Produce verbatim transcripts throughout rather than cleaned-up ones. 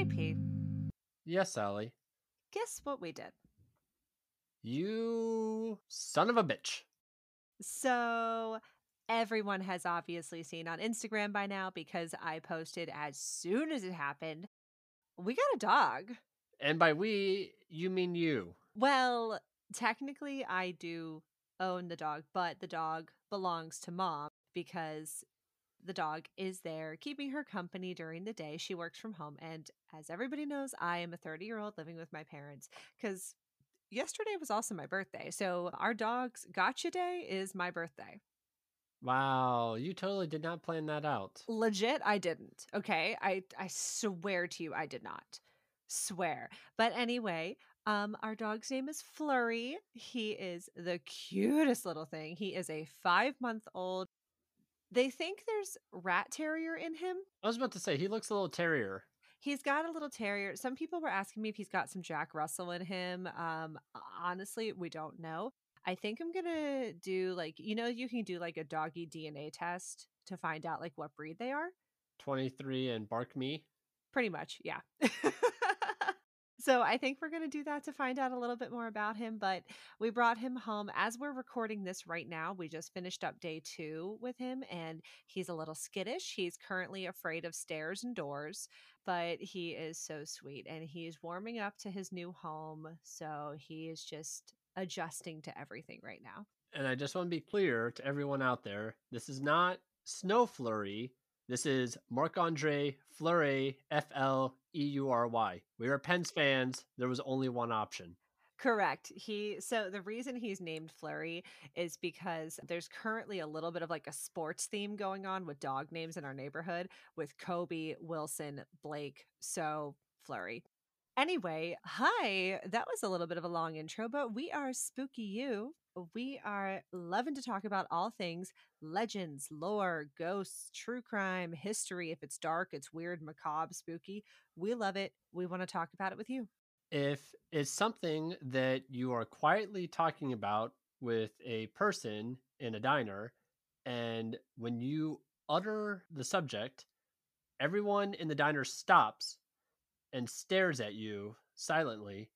P, Yes, Sally. guess what we did? You son of a bitch. So, everyone has obviously seen on Instagram by now because I posted as soon as it happened. We got a dog. And by we, you mean you. Well, technically, I do own the dog, but the dog belongs to mom because the dog is there keeping her company during the day. She works from home. And as everybody knows, I am a thirty year old living with my parents because yesterday was also my birthday. So our dog's gotcha day is my birthday. Wow, you totally did not plan that out. Legit, I didn't. Okay. I, I swear to you, I did not. Swear. But anyway, um, our dog's name is Flurry. He is the cutest little thing. He is a five month old. They think there's rat terrier in him. I was about to say, he looks a little terrier. He's got a little terrier. Some people were asking me if he's got some Jack Russell in him. Um, honestly, we don't know. I think I'm gonna do like, you know, you can do like a doggy D N A test to find out like what breed they are. twenty-three and bark me. Pretty much, yeah. So I think we're going to do that to find out a little bit more about him. But we brought him home as we're recording this right now. We just finished up day two with him, and he's a little skittish. He's currently afraid of stairs and doors, but he is so sweet, and he's warming up to his new home. So he is just adjusting to everything right now. And I just want to be clear to everyone out there, this is not Snow Flurry. This is Marc-Andre Fleury, F L E U R Y. We are Pens fans. There was only one option. Correct. He so the reason he's named Flurry is because there's currently a little bit of like a sports theme going on with dog names in our neighborhood with Kobe, Wilson, Blake, so Flurry. Anyway, hi. That was a little bit of a long intro, but we are Spooky You. We are loving to talk about all things legends, lore, ghosts, true crime, history. If it's dark, it's weird, macabre, spooky. We love it. We want to talk about it with you. If it's something that you are quietly talking about with a person in a diner, and when you utter the subject, everyone in the diner stops and stares at you silently,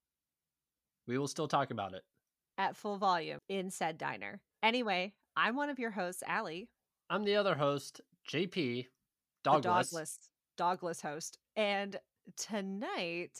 we will still talk about it. At full volume in said diner. Anyway, I'm one of your hosts, Allie. I'm the other host, J P, the dogless. dogless, dogless host. And tonight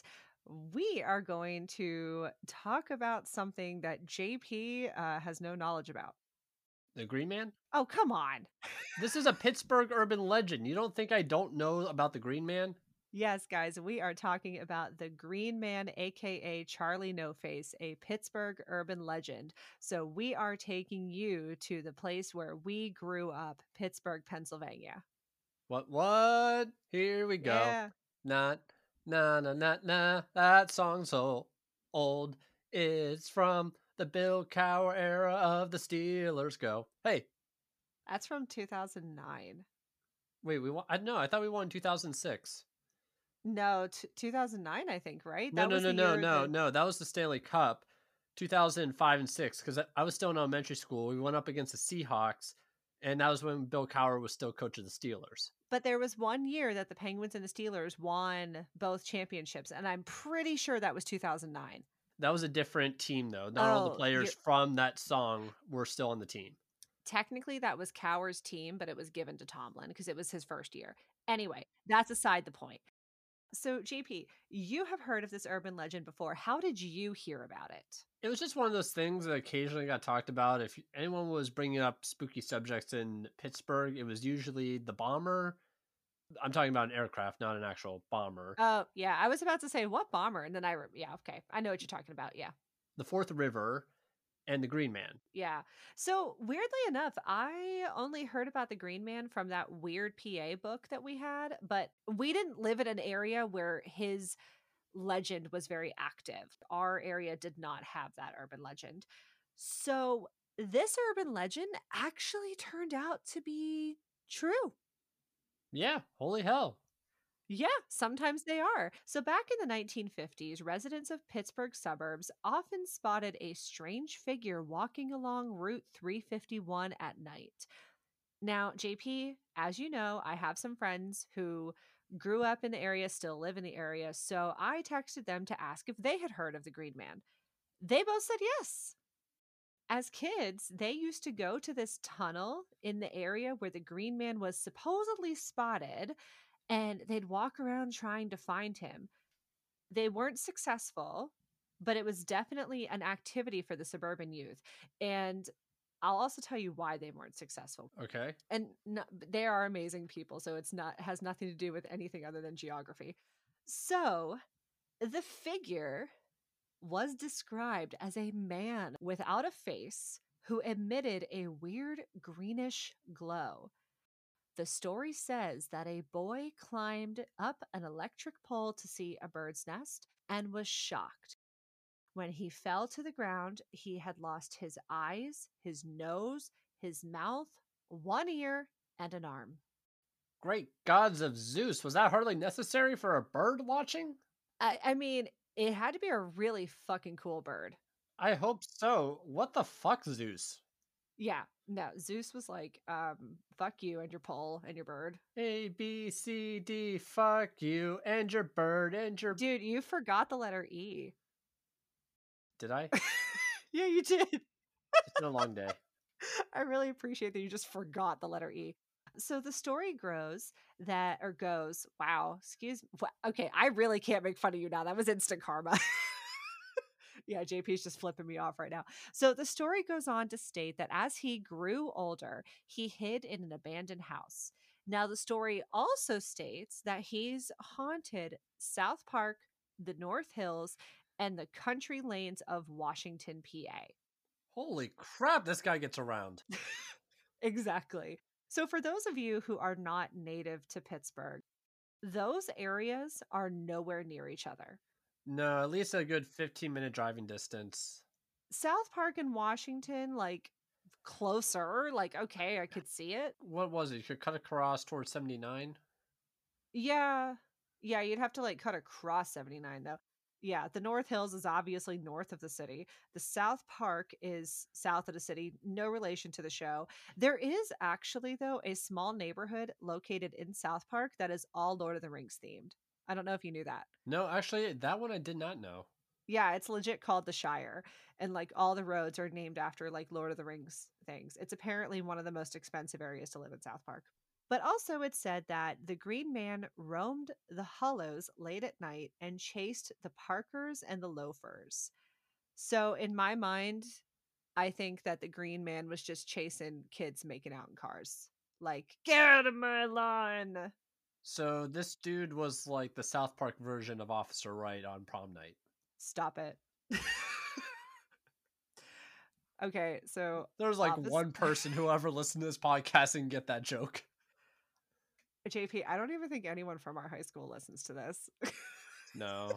we are going to talk about something that J P uh, has no knowledge about. The Green Man? Oh, come on. This is a Pittsburgh urban legend. You don't think I don't know about the Green Man? Yes, guys, we are talking about the Green Man, aka Charlie No Face, a Pittsburgh urban legend. So we are taking you to the place where we grew up, Pittsburgh, Pennsylvania. What, what? Here we go. Yeah. Not, na, na, na, na. That song's so old. It's from the Bill Cowher era of the Steelers go. Hey. That's from two thousand nine. Wait, we won? I know. I thought we won in two thousand six. No, t- two thousand nine, I think, right? No, That no, was no, the no, year no, that... no. That was the Stanley Cup, two thousand five and six, because I was still in elementary school. We went up against the Seahawks, and that was when Bill Cowher was still coach of the Steelers. But there was one year that the Penguins and the Steelers won both championships, and I'm pretty sure that was two thousand nine. That was a different team, though. Not Oh, all the players you're- from that song were still on the team. Technically, that was Cowher's team, but it was given to Tomlin because it was his first year. Anyway, that's aside the point. So, J P, you have heard of this urban legend before. How did you hear about it? It was just one of those things that occasionally got talked about. If anyone was bringing up spooky subjects in Pittsburgh, it was usually the bomber. I'm talking about an aircraft, not an actual bomber. Oh, yeah. I was about to say, what bomber? And then I, re- yeah, okay. I know what you're talking about. Yeah. The Fourth River and the Green Man. Yeah. So weirdly enough, I only heard about the Green Man from that weird P A book that we had, but we didn't live in an area where his legend was very active. Our area did not have that urban legend. So this urban legend actually turned out to be true. Yeah, holy hell. Yeah, sometimes they are. So back in the nineteen fifties, residents of Pittsburgh suburbs often spotted a strange figure walking along Route three fifty-one at night. Now, J P, as you know, I have some friends who grew up in the area, still live in the area. So I texted them to ask if they had heard of the Green Man. They both said yes. As kids, they used to go to this tunnel in the area where the Green Man was supposedly spotted, and they'd walk around trying to find him. They weren't successful, but it was definitely an activity for the suburban youth. And I'll also tell you why they weren't successful. Okay. And no, they are amazing people, so it's not has nothing to do with anything other than geography. So, the figure was described as a man without a face who emitted a weird greenish glow. The story says that a boy climbed up an electric pole to see a bird's nest and was shocked. When he fell to the ground, he had lost his eyes, his nose, his mouth, one ear, and an arm. Great gods of Zeus, was that hardly necessary for a bird watching? I, I mean, it had to be a really fucking cool bird. I hope so. What the fuck, Zeus? Yeah, no, Zeus was like, um, fuck you and your pole and your bird. A, B, C, D, fuck you, and your bird, and your... Dude, you forgot the letter E. Did I? Yeah, you did. It's been a long day. I really appreciate that you just forgot the letter E. So the story grows that, or goes, wow, excuse me. Okay, I really can't make fun of you now. That was instant karma. Yeah, J P's just flipping me off right now. So the story goes on to state that as he grew older, he hid in an abandoned house. Now, the story also states that he's haunted South Park, the North Hills, and the country lanes of Washington, P A. Holy crap, this guy gets around. Exactly. So, for those of you who are not native to Pittsburgh, those areas are nowhere near each other. No, at least a good fifteen minute driving distance. South Park and Washington, like closer, like okay, I could see it. What was it? You could cut across towards seventy-nine? Yeah. Yeah, you'd have to like cut across seventy-nine though. Yeah, the North Hills is obviously north of the city. The South Park is south of the city, no relation to the show. There is actually, though, a small neighborhood located in South Park that is all Lord of the Rings themed. I don't know if you knew that. No, actually, that one I did not know. Yeah, it's legit called the Shire. And like all the roads are named after like Lord of the Rings things. It's apparently one of the most expensive areas to live in South Park. But also, it's said that the Green Man roamed the hollows late at night and chased the Parkers and the Loafers. So, in my mind, I think that the Green Man was just chasing kids making out in cars. Like, get out of my lawn. So this dude was like the South Park version of Officer Wright on prom night. Stop it. Okay, so There's like office- one person who ever listened to this podcast and get that joke. J P, I don't even think anyone from our high school listens to this. No.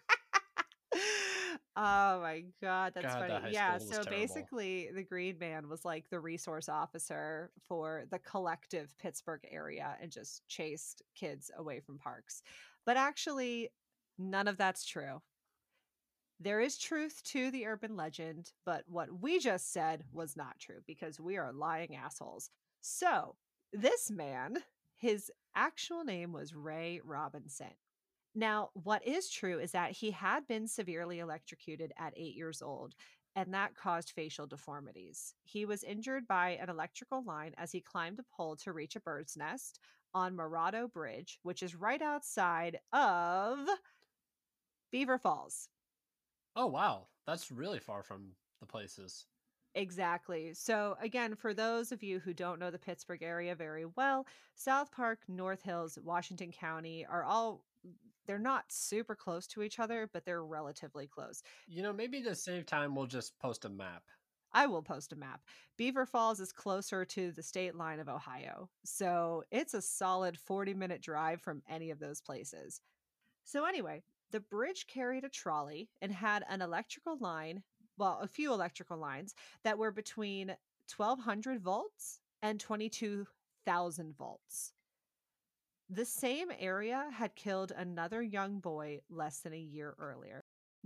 Oh my god, that's God, that funny. high Yeah, school was so terrible. basically the Green Man was like the resource officer for the collective Pittsburgh area and just chased kids away from parks. But actually, none of that's true. There is truth to the urban legend, but what we just said was not true because we are lying assholes. So, this man, his actual name was Ray Robinson. Now, what is true is that he had been severely electrocuted at eight years old, and that caused facial deformities. He was injured by an electrical line as he climbed a pole to reach a bird's nest on Morado Bridge, which is right outside of Beaver Falls. Oh, wow. That's really far from the places. Exactly. So, again, for those of you who don't know the Pittsburgh area very well, South Park, North Hills, Washington County are all, they're not super close to each other, but they're relatively close. You know, maybe to save time, we'll just post a map. I will post a map. Beaver Falls is closer to the state line of Ohio. So, it's a solid forty minute drive from any of those places. So, anyway, the bridge carried a trolley and had an electrical line, well, a few electrical lines that were between twelve hundred volts and twenty-two thousand volts. The same area had killed another young boy less than a year earlier.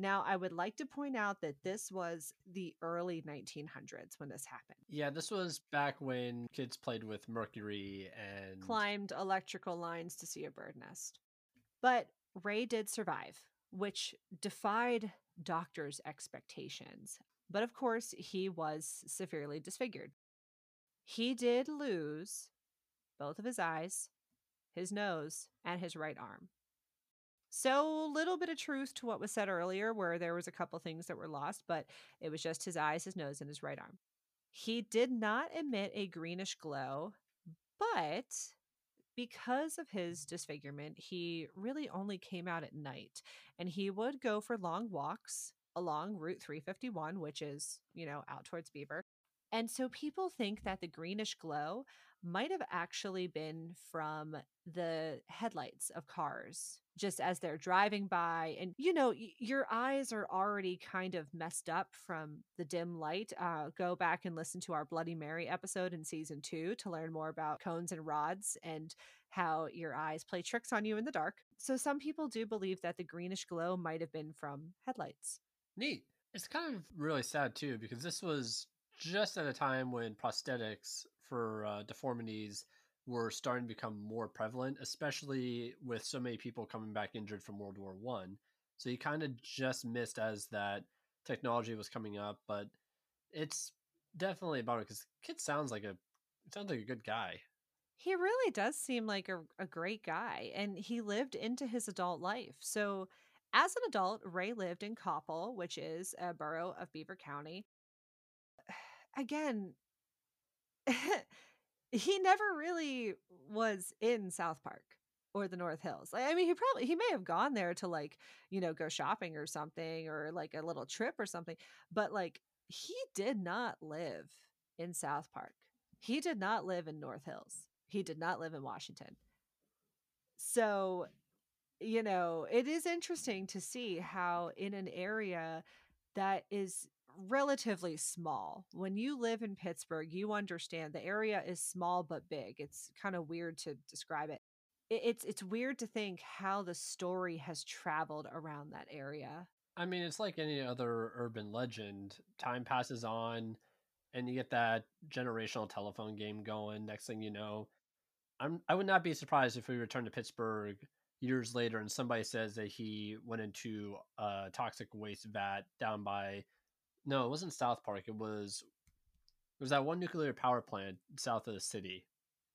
Now, I would like to point out that this was the early nineteen hundreds when this happened. Yeah, this was back when kids played with mercury and Climbed electrical lines to see a bird nest. But Ray did survive, which defied doctors' expectations. But of course, he was severely disfigured. He did lose both of his eyes, his nose, and his right arm. So, little bit of truth to what was said earlier, where there was a couple things that were lost, but it was just his eyes, his nose, and his right arm. He did not emit a greenish glow, but because of his disfigurement, he really only came out at night, and he would go for long walks along Route three fifty-one, which is, you know, out towards Beaver. And so people think that the greenish glow might have actually been from the headlights of cars just as they're driving by. And, you know, y- your eyes are already kind of messed up from the dim light. Uh, go back and listen to our Bloody Mary episode in season two to learn more about cones and rods and how your eyes play tricks on you in the dark. So some people do believe that the greenish glow might have been from headlights. neat. It's kind of really sad too because this was just at a time when prosthetics for uh, deformities were starting to become more prevalent, especially with so many people coming back injured from World War One. So you kind of just missed as that technology was coming up, but it's definitely about it because kid sounds like a sounds like a good guy. He really does seem like a, a great guy, and he lived into his adult life. So, as an adult, Ray lived in Coppell, which is a borough of Beaver County. Again, he never really was in South Park or the North Hills. Like, I mean, he probably he may have gone there to like, you know, go shopping or something or like a little trip or something, but like he did not live in South Park. He did not live in North Hills. He did not live in Washington. So, you know, it is interesting to see how in an area that is relatively small, when you live in Pittsburgh, you understand the area is small but big. It's kind of weird to describe it. It- It's it's weird to think how the story has traveled around that area. I mean, it's like any other urban legend. Time passes on, and you get that generational telephone game going. Next thing you know, I'm I would not be surprised if we return to Pittsburgh years later and somebody says that he went into a toxic waste vat down by no, it wasn't South Park. It was it was that one nuclear power plant south of the city.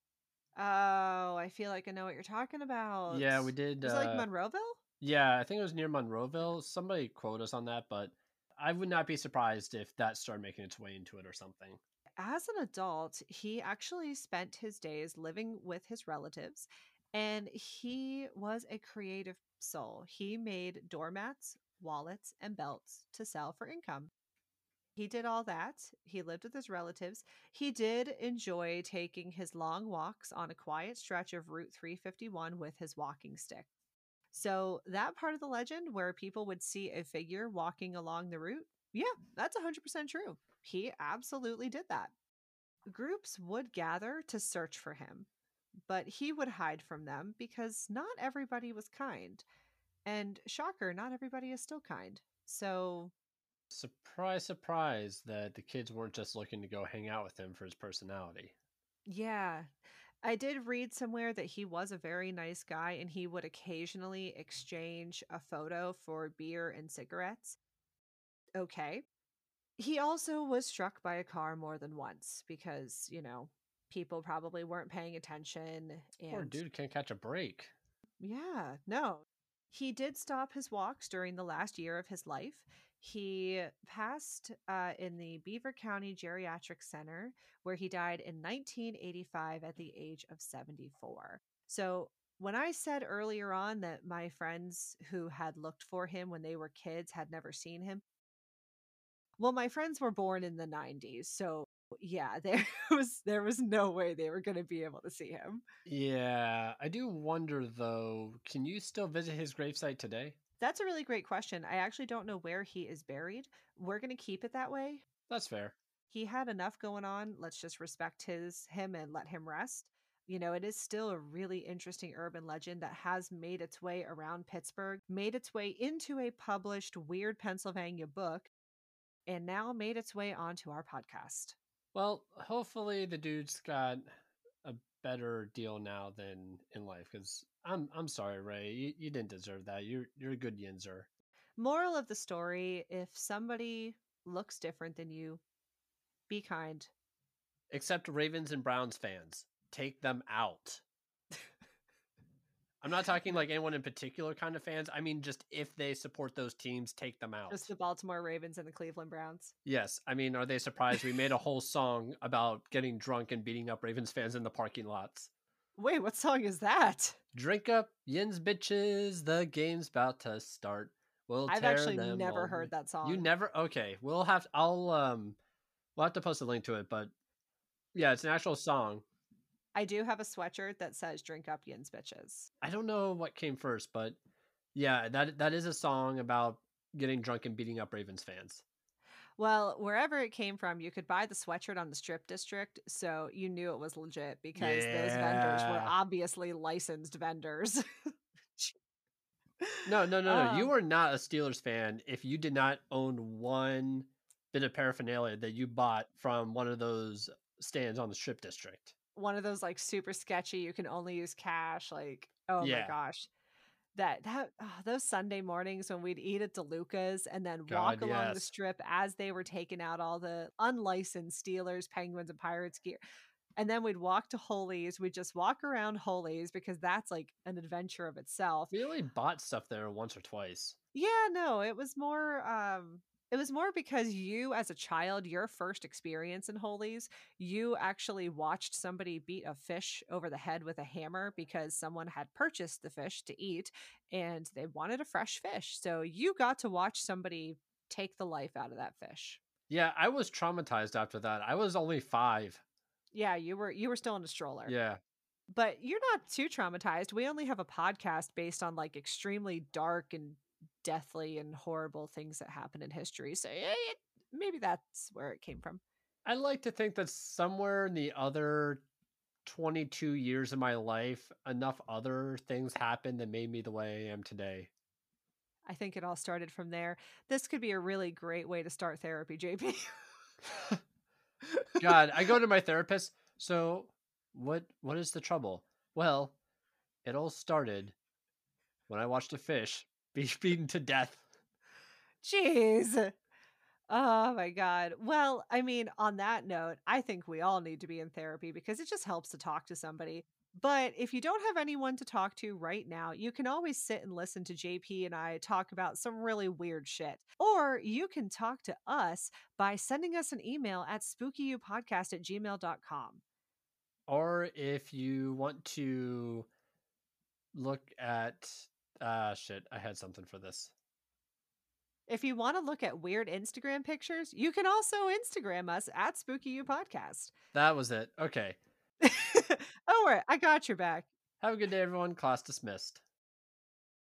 Oh, I feel like I know what you're talking about. Yeah, we did. Is it like Uh, Monroeville? yeah, I think it was near Monroeville. Somebody quote us on that, but I would not be surprised if that started making its way into it or something. As an adult, he actually spent his days living with his relatives, and he was a creative soul. He made doormats, wallets, and belts to sell for income. He did all that. He lived with his relatives. He did enjoy taking his long walks on a quiet stretch of Route three fifty-one with his walking stick. So, that part of the legend where people would see a figure walking along the route, yeah, that's one hundred percent true. He absolutely did that. Groups would gather to search for him, but he would hide from them because not everybody was kind. And shocker, not everybody is still kind. So, Surprise, surprise that the kids weren't just looking to go hang out with him for his personality. yeah, I did read somewhere that he was a very nice guy and he would occasionally exchange a photo for beer and cigarettes. Okay. He also was struck by a car more than once because, you know, people probably weren't paying attention Poor and dude can't catch a break. yeah, no. He did stop his walks during the last year of his life. He passed uh, in the Beaver County Geriatric Center, where he died in nineteen eighty-five at the age of seventy-four. So, when I said earlier on that my friends who had looked for him when they were kids had never seen him, well, my friends were born in the nineties. So, yeah, there was there was no way they were going to be able to see him. Yeah, I do wonder though, can you still visit his gravesite today? That's a really great question. I actually don't know where he is buried. We're going to keep it that way. That's fair. He had enough going on. Let's just respect his him and let him rest. You know, it is still a really interesting urban legend that has made its way around Pittsburgh, made its way into a published Weird Pennsylvania book, and now made its way onto our podcast. Well, hopefully the dude's got a better deal now than in life. Because I'm I'm sorry, Ray, you, you didn't deserve that. You're you're a good yinzer. Moral of the story, if somebody looks different than you, be kind. Except Ravens and Browns fans, take them out. I'm not talking No, like anyone in particular kind of fans. I mean, just if they support those teams, take them out. just the Baltimore Ravens and the Cleveland Browns. Yes. I mean, are they surprised we made a whole song about getting drunk and beating up Ravens fans in the parking lots? Wait, what song is that? Drink up, yins bitches, the game's about to start. We'll I've tear actually them never all. heard that You song. never okay. We'll have I'll um we'll have to post a link to it, but yeah, it's an actual song. I do have a sweatshirt that says "Drink up, yins bitches." I don't know what came first, but yeah, that that is a song about getting drunk and beating up Ravens fans. Well, wherever it came from, you could buy the sweatshirt on the Strip District, so you knew it was legit because those vendors were Yeah. obviously licensed vendors. No, no, no, no. You Um, were not a Steelers fan if you did not own one bit of paraphernalia that you bought from one of those stands on the Strip District. one of those like super sketchy, you can only use cash. Like, oh my Yeah. gosh, that that oh, those Sunday mornings when we'd eat at DeLuca's and then walk God, along the yes. strip as they were taking out all the unlicensed Steelers, Penguins, and Pirates gear. And then we'd walk to Holy's. We'd just walk around Holy's because that's like an adventure of itself. We only bought stuff there once or twice. Yeah, no, it was more um it was more because you as a child, your first experience in Holy's, you actually watched somebody beat a fish over the head with a hammer because someone had purchased the fish to eat and they wanted a fresh fish. So you got to watch somebody take the life out of that fish. Yeah, I was traumatized after that. I was only five. Yeah, you were you were still in a stroller. Yeah. But you're not too traumatized. We only have a podcast based on like extremely dark and deathly and horrible things that happen in history. So yeah, it, maybe that's where it came from. I like to think that somewhere in the other twenty-two years of my life, enough other things happened that made me the way I am today. I think it all started from there. This could be a really great way to start therapy, J P. God, I go to my therapist. So, what what is the trouble? Well, it all started when I watched a fish be beaten to death. Jeez. Oh my God. Well, I mean, on that note, I think we all need to be in therapy because it just helps to talk to somebody. But if you don't have anyone to talk to right now, you can always sit and listen to J P and I talk about some really weird shit. Or you can talk to us by sending us an email at spookyyoupodcast at gmail dot com. Or if you want to look at ah shit, I had something for this. If you want to look at weird Instagram pictures, you can also Instagram us at spookyyoupodcast. That was it. Okay. Oh, right. I got your back. Have a good day, everyone. Class dismissed.